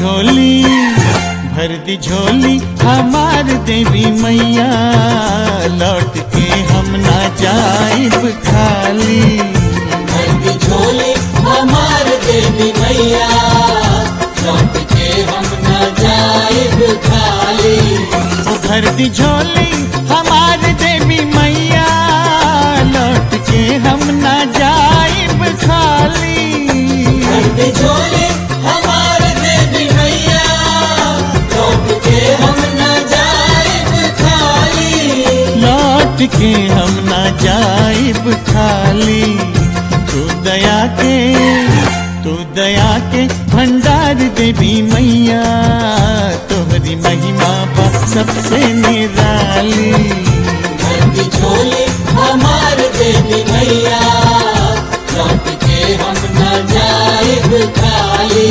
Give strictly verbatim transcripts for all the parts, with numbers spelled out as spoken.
झोली भर दी झोली हमार देवी मैया, लौट के हम ना जाइब खाली। भर दी झोली हमार देवी मैया, लौट के हम ना जाइब खाली। ओ भर दी झोली हमार देवी मैया, लौट के हम ना जाइब खाली। भर दी झोली हमार देवी मैया, लौट के हम ना जाइब खाली। लौट के हम ना जाइब खाली। तू दया के तू दया के भंडार देवी मैया, तोहरी महिमा बा सबसे निराली। भर दी झोली हमार देवी मैया, लौट के हम ना जाइब खाली।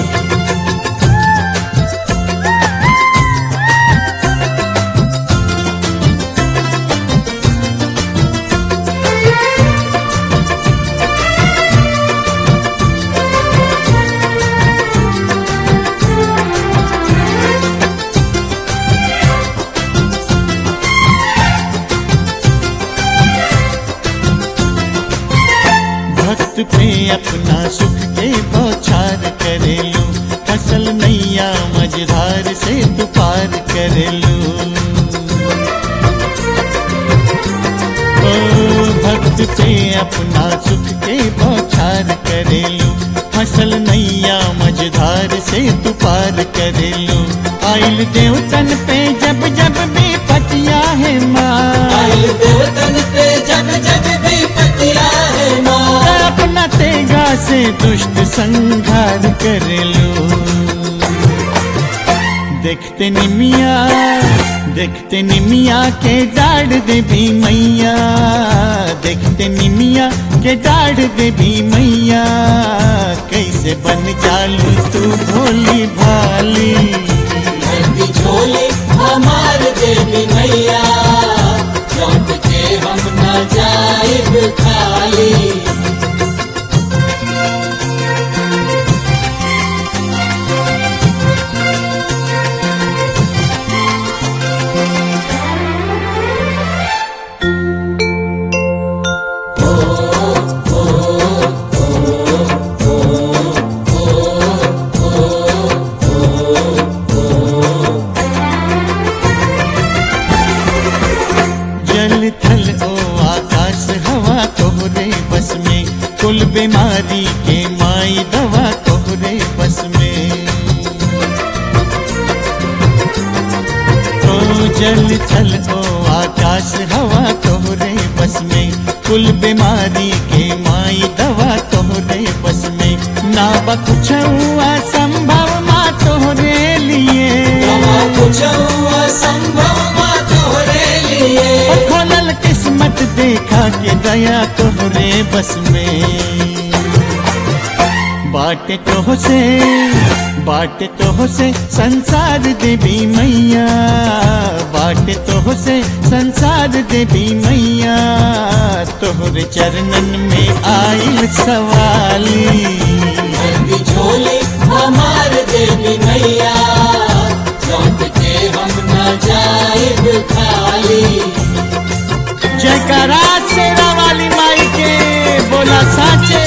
भक्त पे अपना सुख के बौछार करेलू, फसल नैया मझधार से तू पार करेलू। ओ भक्त पे अपना सुख के बौछार करेलू, फसल नैया मझधार से तू पार करेलू। आइल देवतन पे जब जब भी पतिया है माँ, आइल देवतन पे जब जब भी पतिया है माँ, अपना तेगा से दुष्ट संहार करेलू। देखते निमिया देखते निमिया के डाढ़ देवी मैया, देखते निमिया के डाढ़ देवी मैया, कैसे बन जालू तू भोली भाली। भर दी झोली हमार देवी मैया, लौट के हम ना जाइब खाली। जल थल ओ आकाश हवा तोहरे बस में, कुल बीमारी के माई दवा तोहरे बस में। ओ जल थल ओ आकाश हवा तोहरे बस में, कुल बीमारी के माई दवा तोहरे बस में। ना बा कुछ असंभव माँ तोहरे लिए, कुछ असंभव माँ तोहरे लिए। खोलल किस्मत देखा के दया तोहरे बस में। बाटे तो से बाटे तो से संसार देवी मैया, बाटे तो से संसार देवी मैया, तोहरे चरणन में आइल सवाली। भर दी झोली हमार देवी मैया, लौट के हम ना जाइब खाली। जयकारा शेरा वाली माई के बोला साचे